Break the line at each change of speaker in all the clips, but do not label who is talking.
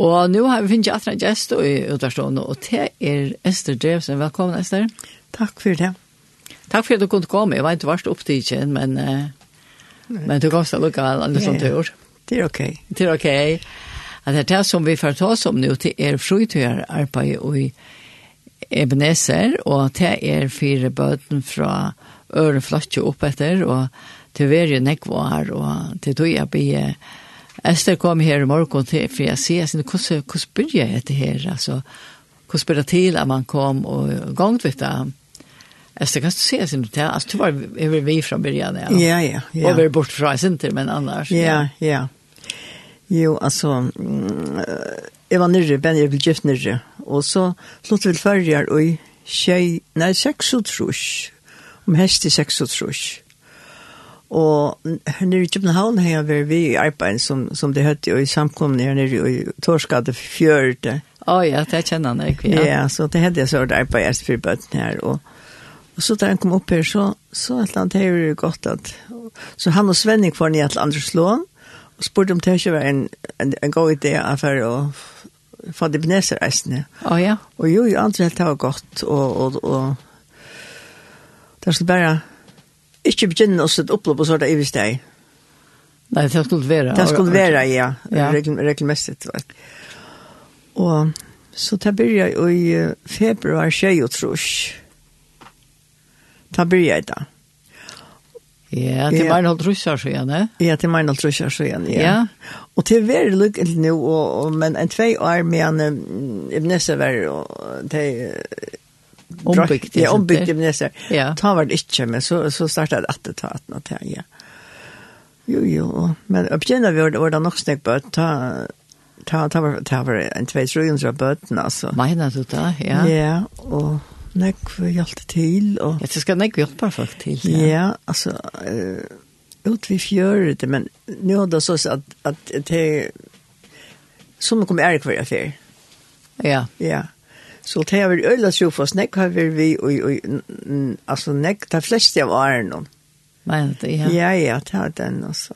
Og nu har vi finnet at en gjest i utvarstående, og det Ester Drevsen. Velkommen, Ester.
Takk for det.
Takk for at du kunne komme. Jeg var ikke varst opptidsen, men du kom til å lukke alle sånne tur.
Det er ok.
Det er ok. At det som vi får ta oss om nå, det frutøyarbeid i Ebenezer, og det 4 bøten fra Øreflatje opp etter, og til verje nekvar, og til tog jeg blir Ester kom her i morgen til, for jeg sier, hvordan bør jeg etter her? Altså, hvordan bør det til at man kom og gongt vidt det? Ester, kan du se sin til? Altså, du var vi fra början, ja.
Ja.
Og vi bort fra Sinter, men annars.
Ja. Jo, altså, jeg var nere, men jeg ble gift nere, og så slått vi førjer og 6 om hest i 6. Og nere i København har jeg vært vi i arbeid som det hette i samkomne her nere i Torskade 4.
Ja, det kjenner han ikke, ja.
Ja, så det hadde jeg så arbeid for bøtten her, og så da han kom opp her, så et eller annet har det godt at, så han og Svenning får ned til Anders Lån, og spurte om det ikke var en god idé for å få det Ebenezer-reisene.
Ja.
Og jo, andre helt det var godt, og det skulle bare ikke begynne å sette oppløp og sånt i hvis det.
Nei, det skulle være.
Det skulle være, ja. Regelmessig. Og så det begynte i februar 23. Da begynte jeg da.
Ja, til Meinhold Russar så igjen, ne?
Ja, til Meinhold Russar så igjen, ja. Og til veldig lykkelig nå, men en 2 år med en Ebenezer var, og det
ombygd.
Ja, ombygd Ebenezer.
Ja.
Ta var det ikke, men så startet jeg etter ta at det, ja. Jo, men oppgjennom vi var det nok snakk på, ta var en 200-300 bøten, altså.
Mener du det, ja?
Ja, og nekk hjelpte til. Og
ja, det skal nekk hjelpe folk til.
Ja, altså, ut vi fjør det, men nå er det så at det som kommer hver affär.
Ja.
Ja. Så det har vi øyla tro for oss, nekk har vi, altså nekk, det fleste av årene.
Mener du, ja?
Ja, det har den også.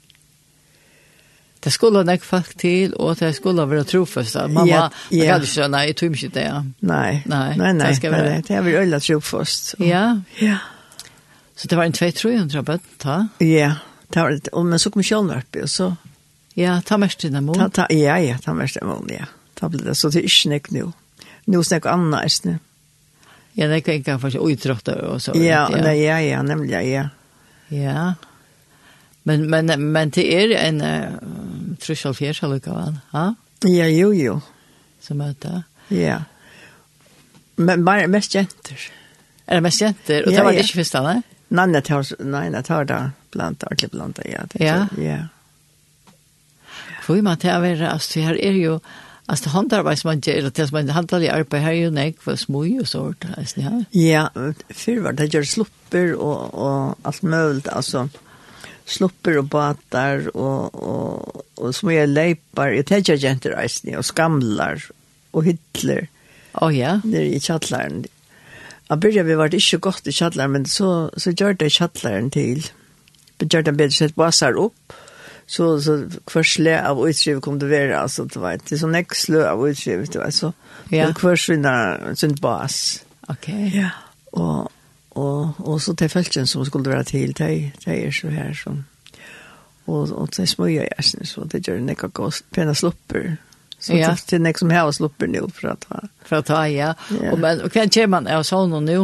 Det skulle nekk folk til, og det skulle være trofast. Mamma, jeg kan ikke skjønne, jeg tror ikke det.
Nei. Det har vi øyla trofast.
Ja.
Ja.
Så det var en 200-300 bøtt, ta?
Ja, det var det. Men så kom kjølnverp, og så...
Ja, ta mest i den mån.
Ja, ta mest i den mån, ja. Så det ikke nekk nå. Nå snakker Anna, ikke?
Ja, det kan ikke få utrådte og så.
Ja, nemlig, ja.
Ja. Men det en trussel fjerdsalukkavan, ha?
Ja, jo.
Som møter.
Ja. Men bare mest jenter.
Det mest jenter? Og det var det ikke først, ne?
Nei, jeg tar det ordentlig blant, ja. Ja.
Får man til å være, altså, her jo, alltså handarbeid som man gjør, det som man handler i arbeid her jo nek for smøy og sånt.
Ja, før var det gjør slupper og alt mulig, altså slupper og bater og smøy leipar, jeg tenker jentereisning og skamlar og hytler.
Ja?
Nere i kjattlaren. Jeg begynte vi var det ikke godt i kjattlaren, men så gjør det kjattlaren til. Vi gjør det bedre sett baser opp. Så hver slø av utskrivet kom det være, altså, det var ikke sånn ikke slø av utskrivet, det var så. Ja. Hver sin bas.
Ok.
Ja. Og så til følelsen som skulle være til, det så her som, og det smøyer jeg, så det gjør det ikke pene slupper. Så det er ikke som jeg har slupper nå for å ta.
For å ta, ja. Og hva kjer man av sånne nå?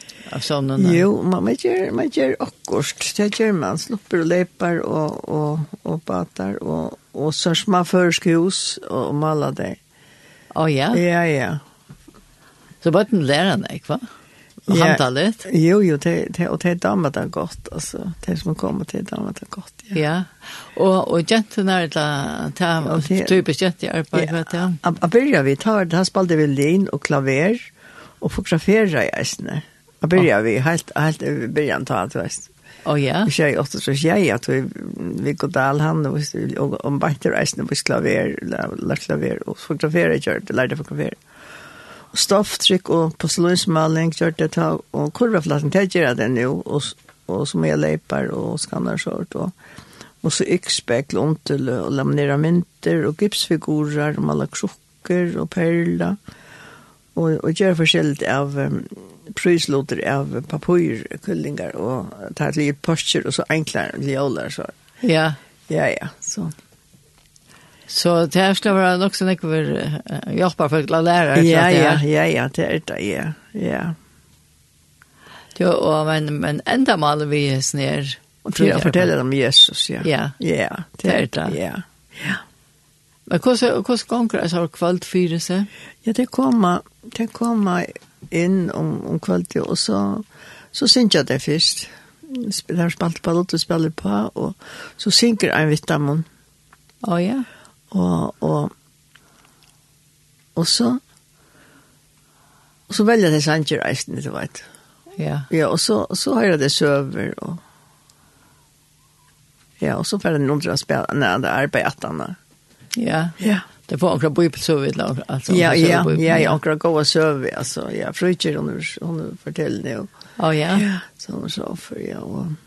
Jo, man gjør akkurat. Det gjør man. Slupper og leipar og bater og så små førskehus og maler det.
Ja?
Ja.
Så bare den lærer deg, hva? Og handla litt?
Jo, og det damer det godt. Altså, det som kommer til damer det godt.
Ja. Og jentene det typisk jentearbeid, vet du?
Jeg begynner vi tar, da spalte vi lin og klaver og fotograferer i eisene. Jeg begynner vi helt begynner ta, du vet.
Ja?
Vi skjer 8 så jeg at vi går dal han og om bantereisene på klaver, la klaver og fotograferer gjør det, lærte fotograferer. Stofftrykk og porselensmaling gjør det ta, og kurvaflaten til gjør det nå, og som jeg leipar og skanner sånt, Och så yxspekl ontel och laminera mynter och gipsfigurer och mala krukker och perla. Och gör forskjelligt av prysloter av papyrkullingar och ta ett litet posture och så enklare ljolar så.
Ja.
Ja, så.
Så det här ska vara också när vi hjälper för att lära.
Ja, det är det, ja.
Jo, men ända mal vi är snär.
Och jag fortäller om Jesus, ja.
Ja.
Ja, det är det. Ja.
Men hur konkurrens har kvalt fyra sig?
Ja, det kommer in om kvalt och så syns jag det först. Spelar spalt på låt och spelar på och så synker en vitamin.
Ja.
Och så väljer det sanger resten det vet.
Ja.
Ja, och så har jag det server och ja, och så får den undra spela när det arbetarna.
Ja. Det får också bo på så vid alltså.
Ja, och gå och server alltså. Ja, Fröjer hon fortæller det.
Ja.
Så hon så för ja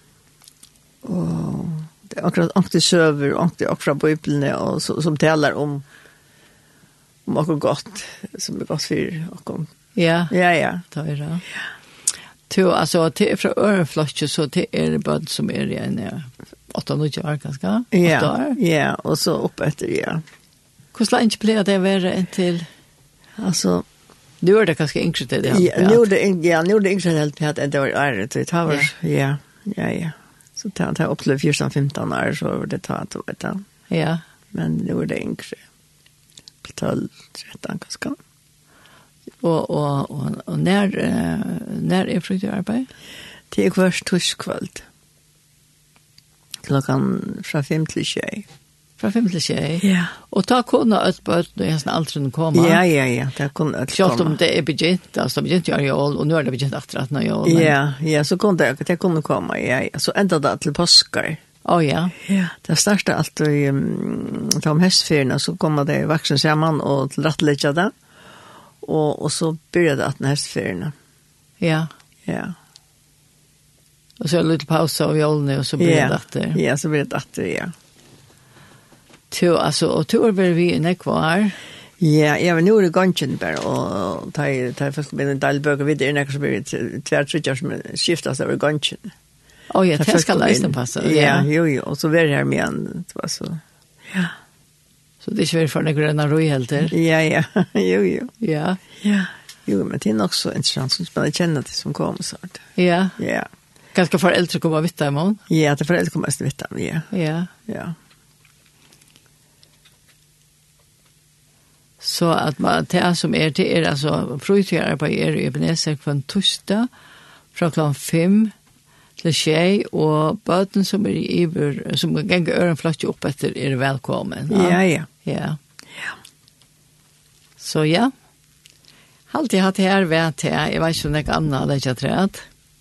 och det är akkurat det server och det också på Bibeln och som talar om något gott som är gott för och
Ja.
Det är
det. Alltså till från Örnflotte så det är bad som är en 8-9 år ganska.
Ja, och så upp efter
Hur länge blev det vara till?
Alltså
nu är det kanske inte det.
Ja, nu är det inte helt att det var ärligt det har ja. Så tar upp till 14-15 år så var det tat och vet.
Ja.
Men nu är det inte 12-13 kanske.
Och när är fruktarbeid?
Det är först torskkväll. Klockan från 5 till 6.
Från 5 till 6?
Ja.
Och ta kunna ett bort när jag aldrig komma?
Ja. Det kunna ett komma.
Själv om det är budget, alltså budget gör jag och nu är det budget efter att när jag.
Ja, så kunde det kunna komma. Ja, så ända det till påskar.
Ja.
Det startar alltid de hästfärna så kommer det vuxna samman och rättlägga det. Och så börjar det att hästfärna.
Ja. Och så är det lite paus av jollen och så blir det att det.
Ja, så blir det att det, ja.
Och tur blir vi inne kvar.
Ja, men nu är det gången bara och ta först med en dalböcker vid det när så blir det tvärtryckar som skiftas över gången.
Ja, det ska läsa passa.
Ja, jo, och så blir det här med en så. Ja.
Så det är svårt för några royalter.
Ja. Jo.
Ja.
Jo, men det är också intressant som man känner det som kommer så.
Ja.
Ja.
Ganska föräldrar kommer vita imorgon.
Ja, det föräldrar kommer att vita. Ja.
Så att man det som är det är alltså fruktarbeid är i Ebenezer från torsdag från klockan 5 till 6 och barnen som är i som gänger Örnflotte upp efter är välkommen. Ja. Så ja. Alltid haft det här vet jag. Jag vet inte om det är annat det jag träd.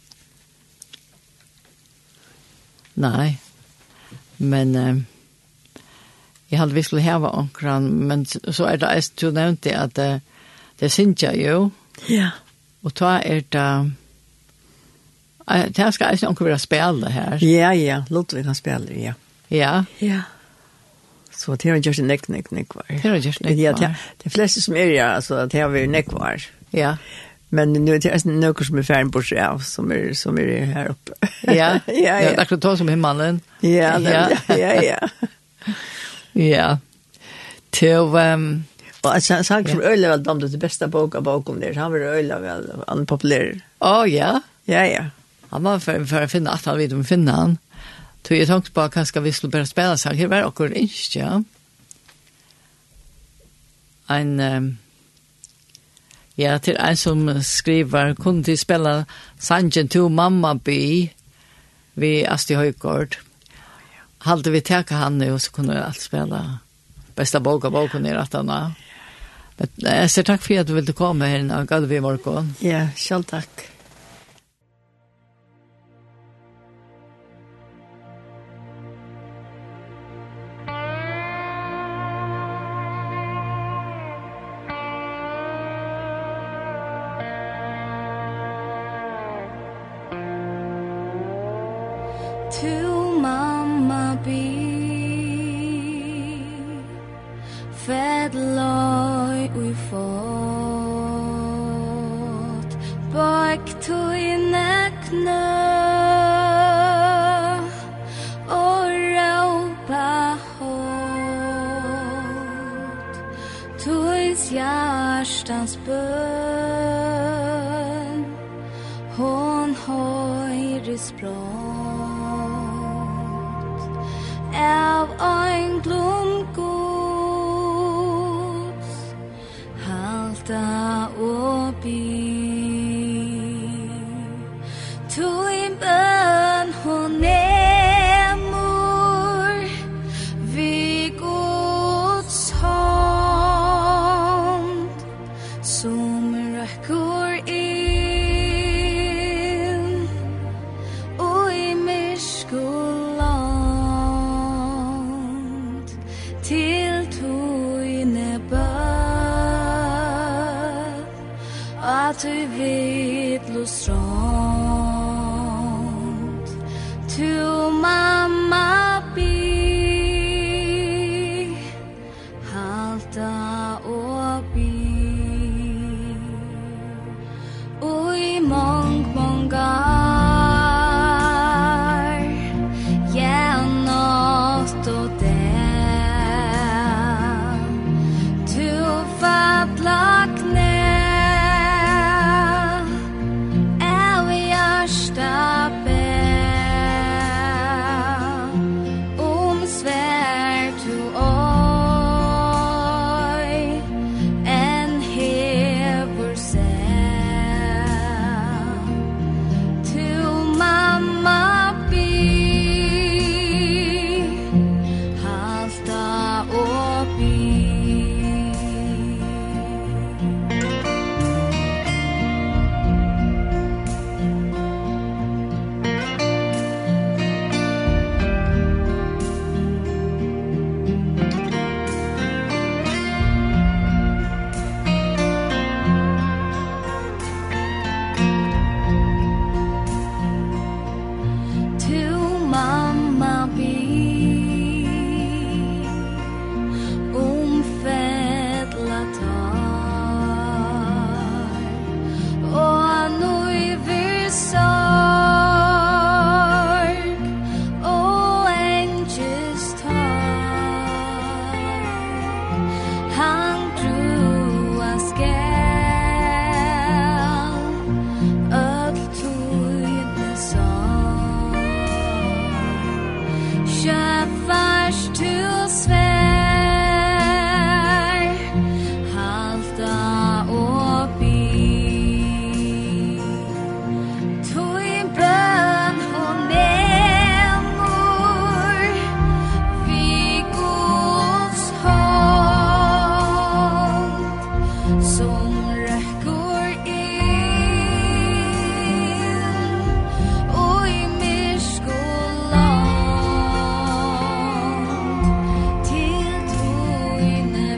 Nej. Men jag hade vi skulle ha ankran men så är det du nämnde att det syns jag ju.
Ja.
Och då är det det ska jag inte vara spela här.
Ja, låt vi kan spela ja.
Ja.
Så det är just en neck kvar. Ja, det flesta som är alltså att det har vi neck kvar.
Ja.
Men nu är det något som är färdigt på sig av som är här uppe.
Ja. Det kan ta som himmelen.
Ja.
Till
och så sagt som öle väl det bästa boken där. Han var öle väl unpopulär.
Ja.
Ja.
Han var för att finna att han vid finna han. Så jag tänkte på kanske vi skulle börja spela så här var också inte ja. Ja, till en som skriver kunde de spela Sanjen to Mamma Be vid Asti Højgaard. Hade vi täcka han nu så kunde jag allt spela bästa boken i rattarna. Men jag säger tack för att du ville komma här och gav vi morgon.
Ja, själv tack.
To Mamma Be Tois hjärstans bön hon høyres brått av englum Guds halta og bi Tui bön hon nemur vi Guds hånd som røkker inn og i myrskuland til tuine bøn at du vidlo strand tu mamma bi halta og bi ui mongar ja natt og dag tu fatla knä av hjärsta svär tu oj en hever seg tu mamma bi halta og bi mamma bi fedla tar og nu vir sorg og angels tar han grua skal öll tuine song Schafast til svær halta og bi Tui bøn hon nemur vi Guds hånd som røkker inn og i myrskuland til tuine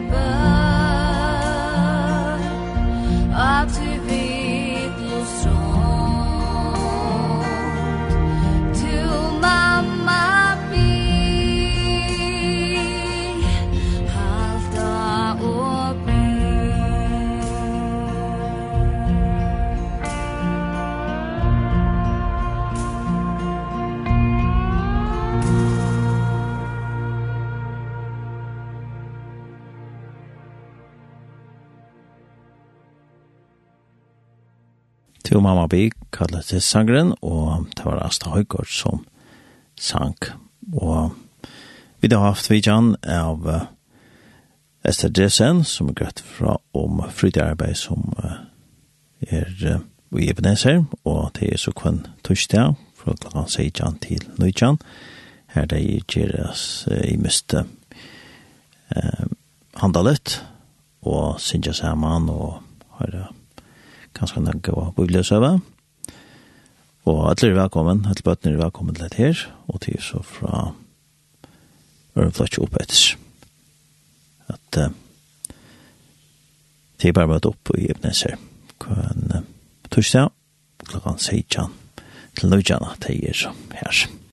bøn at du vidlo strand tu mamma bi halta og bi
To mamma bi kallet til sangren, og det var Asta Høygård som sang. Og vi har haft vidjan av Esther Dresen, som grøtt fra om frydearbeid som i Ebenezer, og det så kvann torsdag, fra klokken 16 til 19. Her det gjøres i miste handalet, og synja sammen, og har kanskje noe å bibelsøve. Og alle velkommen, alle bøttene velkommen til dette her, og til så fra Øreflatt opp etter. At det bare møte opp i Ebenezer. Torsdag, klokken 16 til 19, det så her.